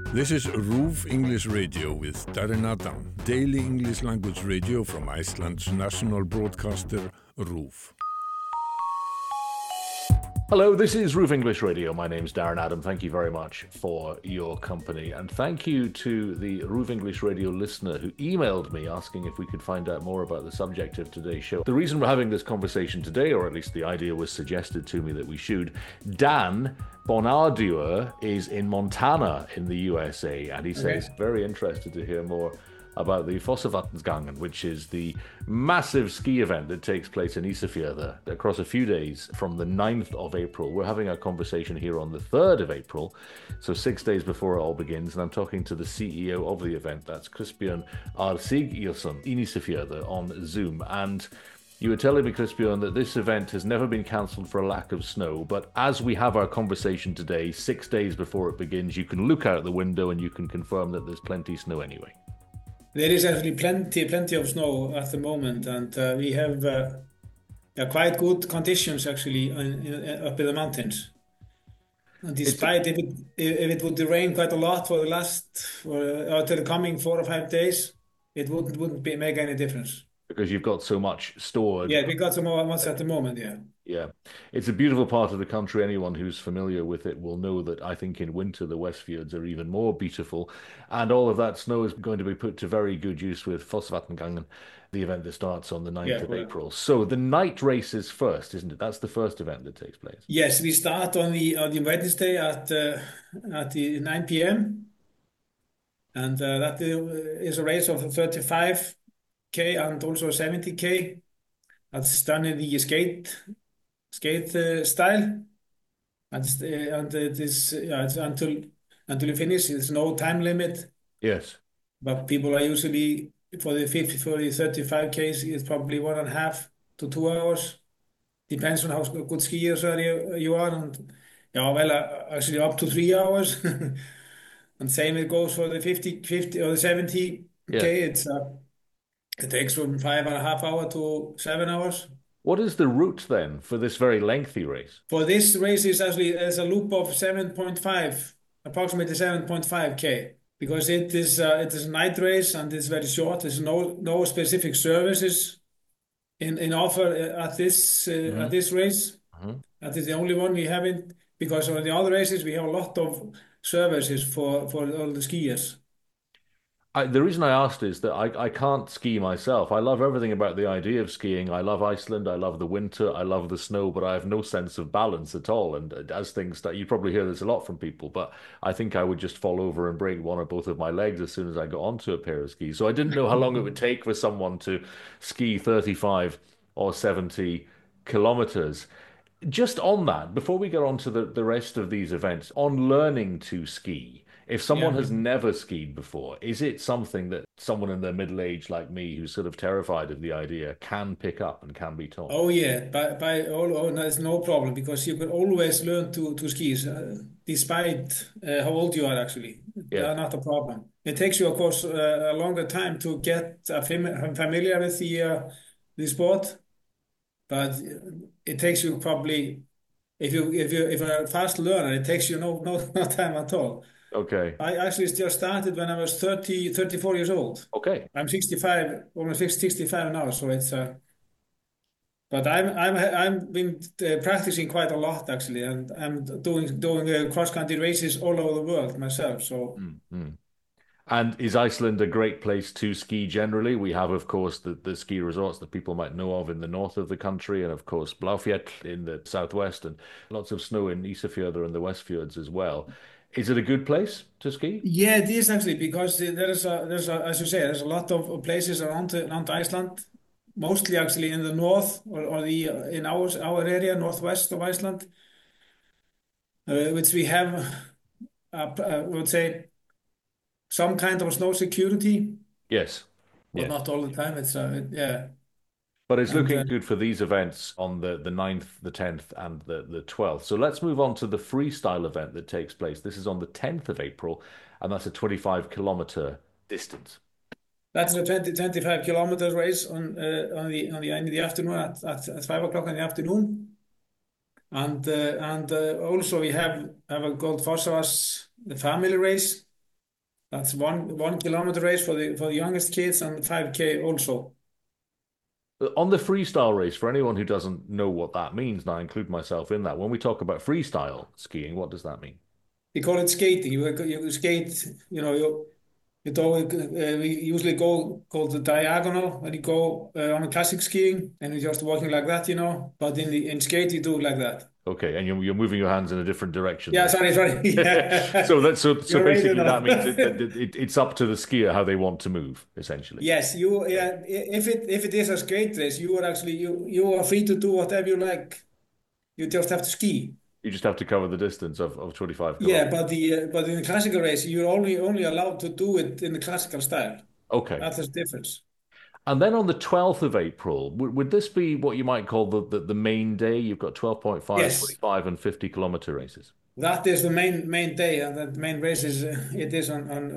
This is RÚV English Radio with Darren Adam, daily English language radio from Iceland's national broadcaster, RÚV. Hello, this is RÚV English Radio. My name's Darren Adam. Thank you very much for your company. And thank you to the RÚV English Radio listener who emailed me asking if we could find out more about the subject of today's show. The reason we're having this conversation today, or at least the idea was suggested to me that we should, Dan Bonardieu is in Montana in the USA, and he says very interested to hear more about the Fossavattensgangen, which is the massive ski event that takes place in Ísafjörður across a few days from the 9th of April. We're having a conversation here on the 3rd of April, so 6 days before it all begins, and I'm talking to the CEO of the event, that's Kristbjörn Sigurðsson in Ísafjörður on Zoom. And you were telling me, Kristbjörn, that this event has never been cancelled for a lack of snow, but as we have our conversation today, 6 days before it begins, you can look out the window and you can confirm that there's plenty of snow anyway. There is actually plenty of snow at the moment, and we have quite good conditions actually up in the mountains. And despite if it would rain quite a lot for the coming 4 or 5 days, it wouldn't make any difference. Because you've got so much stored. Yeah, we got so much at the moment, yeah. Yeah, it's a beautiful part of the country. Anyone who's familiar with it will know that I think in winter the Westfjords are even more beautiful. And all of that snow is going to be put to very good use with Fossavattensgangen, the event that starts on the 9th of April. So the night race is first, isn't it? That's the first event that takes place. Yes, we start on the Wednesday at the 9 p.m. And that is a race of 35K and also 70K. That's done in the skate style, and it is it's until you finish. There's no time limit. Yes, but people are usually for the 35Ks. It's probably 1.5 to 2 hours. Depends on how good skiers you are, and actually up to 3 hours. And same it goes for the 50 or the 70K. Yeah. It takes from 5.5 hours to 7 hours. What is the route then for this very lengthy race? For this race is actually a loop of 7.5, approximately 7.5K, because it is a night race and it's very short. There's no specific services in offer at this race. Mm-hmm. That is the only one we haven't, because on the other races we have a lot of services for all the skiers. The reason I asked is that I can't ski myself. I love everything about the idea of skiing. I love Iceland. I love the winter. I love the snow, but I have no sense of balance at all. And as things start, you probably hear this a lot from people, but I think I would just fall over and break one or both of my legs as soon as I got onto a pair of skis. So I didn't know how long it would take for someone to ski 35 or 70 kilometers. Just on that, before we get on to the rest of these events, on learning to ski, if someone has never skied before, is it something that someone in their middle age like me, who's sort of terrified of the idea, can pick up and can be taught? Oh yeah, there's no problem, because you can always learn to ski, despite how old you are actually. Yeah. Not a problem. It takes you, of course, a longer time to get familiar with the sport, but it takes you probably, if you're a fast learner, it takes you no time at all. Okay. I actually just started when I was 34 years old. Okay. I'm 65, almost 65 now, so it's. But I'm been practicing quite a lot actually, and I'm doing cross country races all over the world myself. So. Mm-hmm. And is Iceland a great place to ski generally? We have, of course, the ski resorts that people might know of in the north of the country, and of course Bláfjöll in the southwest, and lots of snow in Ísafjörður and the Westfjords as well. Is it a good place to ski? Yeah, it is actually, because there's as you say, there's a lot of places around Iceland, mostly actually in the north or in our area, northwest of Iceland, which we have, I would say, some kind of snow security. Yes. But not all the time. It's yeah. But it's looking good for these events on the 9th, the 10th, and the 12th. So let's move on to the freestyle event that takes place. This is on the 10th of April, and that's a 25-kilometer distance. That's a 25 kilometer race in the afternoon at 5 o'clock in the afternoon. And also we have a called Fossavass, the family race. That's one kilometer race for the youngest kids and 5K also. On the freestyle race, for anyone who doesn't know what that means, and I include myself in that, when we talk about freestyle skiing, what does that mean? We call it skating. You skate, you do, we usually go the diagonal when you go on a classic skiing, and you're just walking like that, But in skate, you do it like that. Okay, and you're moving your hands in a different direction. Yeah, sorry. Yeah. So You're right, basically that means it's up to the skier how they want to move, essentially. Yes, if it is a skate race, you are free to do whatever you like. You just have to ski. You just have to cover the distance of 25 Yeah, kilometers. but in the classical race, you're only allowed to do it in the classical style. Okay. That's the difference. And then on the 12th of April, would this be what you might call the main day? You've got 12.5, Yes, 25, and 50-kilometer races. that is the main day, and that main race is it is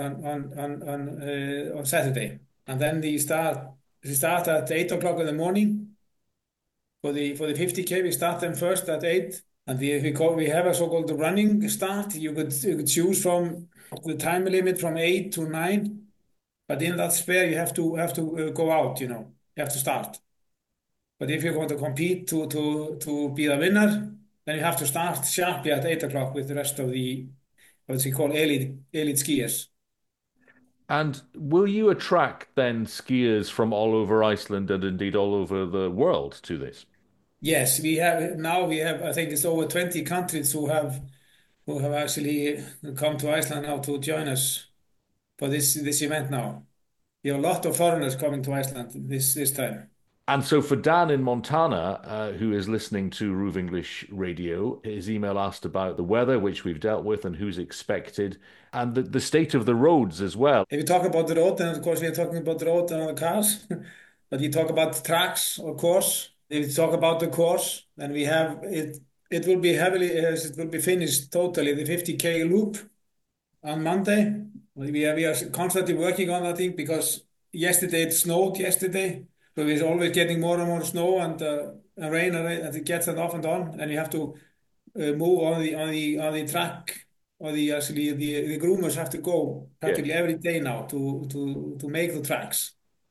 on Saturday, and then we start at 8 o'clock in the morning for the 50K. We start them first at 8, and we have a so-called running start. You could choose from the time limit from 8 to 9. But in that spare, you have to go out. You have to start. But if you're going to compete to be the winner, then you have to start sharply at 8 o'clock with the rest of the what we call elite skiers. And will you attract then skiers from all over Iceland and indeed all over the world to this? Yes, we have I think it's over 20 countries who have actually come to Iceland now to join us for this event now. You have a lot of foreigners coming to Iceland this time. And so for Dan in Montana, who is listening to Ruve English Radio, his email asked about the weather, which we've dealt with, and who's expected, and the state of the roads as well. If you talk about the road, then of course we are talking about the road and the cars. But you talk about the tracks, of course. If you talk about the course, then we have it. It will be it will be finished totally, the 50K loop on Monday. We are constantly working on that thing because yesterday it snowed yesterday. So we're always getting more and more snow and rain, and it gets it off and on. And you have to move on the track, or the groomers have to go Yeah. practically every day now to make the tracks.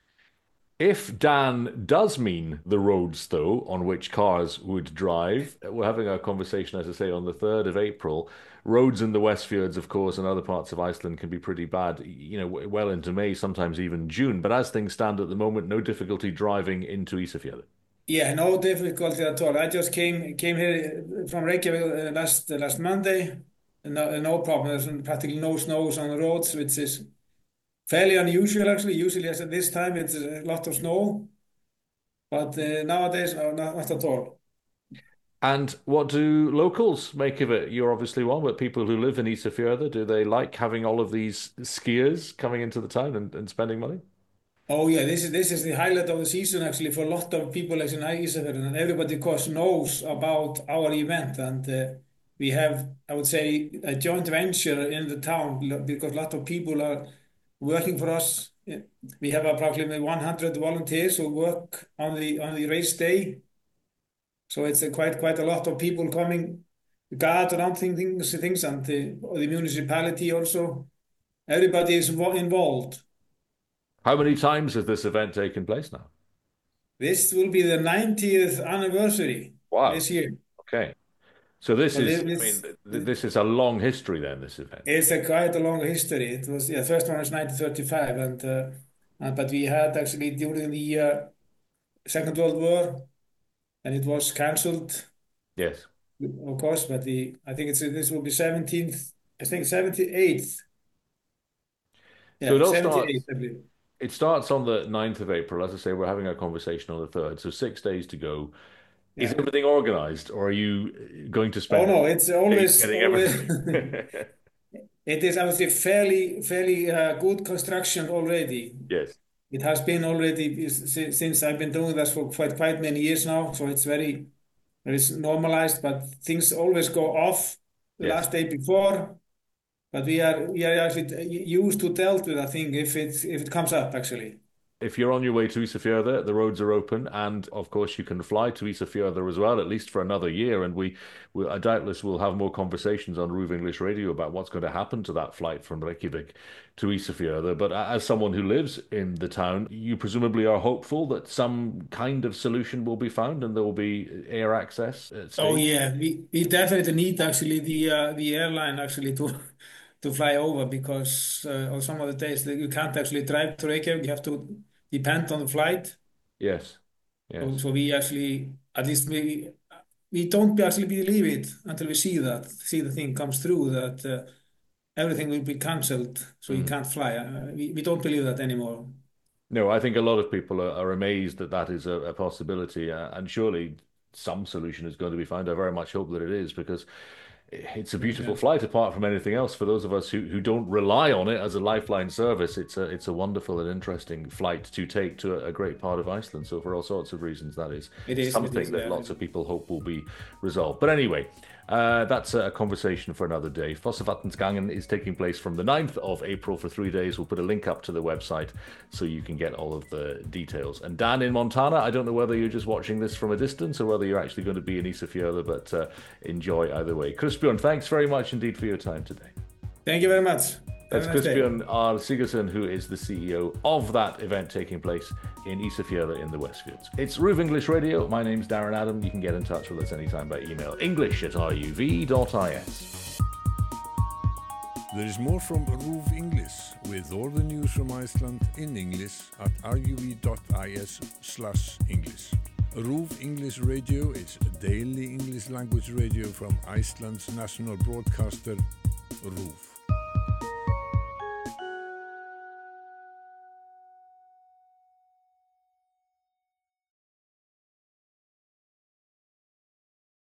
If Dan does mean the roads, though, on which cars would drive, we're having our conversation, as I say, on the 3rd of April. Roads in the Westfjords, of course, and other parts of Iceland can be pretty bad, well into May, sometimes even June. But as things stand at the moment, no difficulty driving into Ísafjörður. Yeah, no difficulty at all. I just came here from Reykjavik last Monday. No problem. There's practically no snows on the roads, which is fairly unusual actually. Usually, as at this time, it's a lot of snow, but nowadays, not at all. And what do locals make of it? You're obviously one, but people who live in Ísafjörður, do they like having all of these skiers coming into the town and spending money? Oh yeah, this is the highlight of the season actually for a lot of people as in Ísafjörður, and everybody of course knows about our event, and we have, I would say, a joint venture in the town because a lot of people are working for us. We have approximately 100 volunteers who work on the race day, so it's quite a lot of people coming, guard around things, and the municipality also. Everybody is involved. How many times has this event taken place now? This will be the 90th anniversary Wow. this year. Okay. So this But is, I this, mean, this is a long history then, this event. it's quite a long history. It was, yeah, first one was 1935, but we had actually during the Second World War, and it was cancelled, Yes. of course. But I think this will be 17th. I think 78th. So Yeah, it all 78th, starts. I believe. It starts on the 9th of April. As I say, we're having a conversation on the 3rd, so 6 days to go. Is Yeah. everything organized, or are you going to Oh spend no, it's days always getting always. everything? It is, I would say, fairly good construction already. Yes. It has been already since I've been doing this for quite many years now, so it's very normalized. But things always go off the Yes. last day before. But we are actually used to dealt with, I think, if it comes up actually. if you're on your way to Ísafjörður, the roads are open, and of course you can fly to Ísafjörður as well, at least for another year. And we doubtless will have more conversations on RÚV English Radio about what's going to happen to that flight from Reykjavik to Ísafjörður. But as someone who lives in the town, you presumably are hopeful that some kind of solution will be found and there will be air access at stage. Oh yeah, we definitely need actually the airline actually to fly over, because on some of the days that you can't actually drive to Reykjavik, you have to depend on the flight. Yes. Yes. So we actually, at least we don't actually believe it until we see the thing comes through, that everything will be cancelled, so you can't fly. We don't believe that anymore. No, I think a lot of people are amazed that that is a possibility, and surely some solution is going to be found. I very much hope that it is, because it's a beautiful flight apart from anything else. For those of us who don't rely on it as a lifeline service, it's a wonderful and interesting flight to take to a great part of Iceland. So for all sorts of reasons, that is something that lots of people hope will be resolved. But anyway, that's a conversation for another day. Fossavattensgangen is taking place from the 9th of April for 3 days. We'll put a link up to the website so you can get all of the details. And Dan in Montana, I don't know whether you're just watching this from a distance or whether you're actually going to be in Ísafjörður, but enjoy either way. Kristbjörn, thanks very much indeed for your time today. Thank you very much. That's Kristbjörn R. Sigurðsson, who is the CEO of that event taking place in Ísafjörður in the Westfields. It's RÚV English Radio. My name's Darren Adam. You can get in touch with us anytime by email, english@ruv.is. There is more from RÚV English, with all the news from Iceland in English at ruv.is/English. RÚV English Radio is a daily English language radio from Iceland's national broadcaster, RÚV.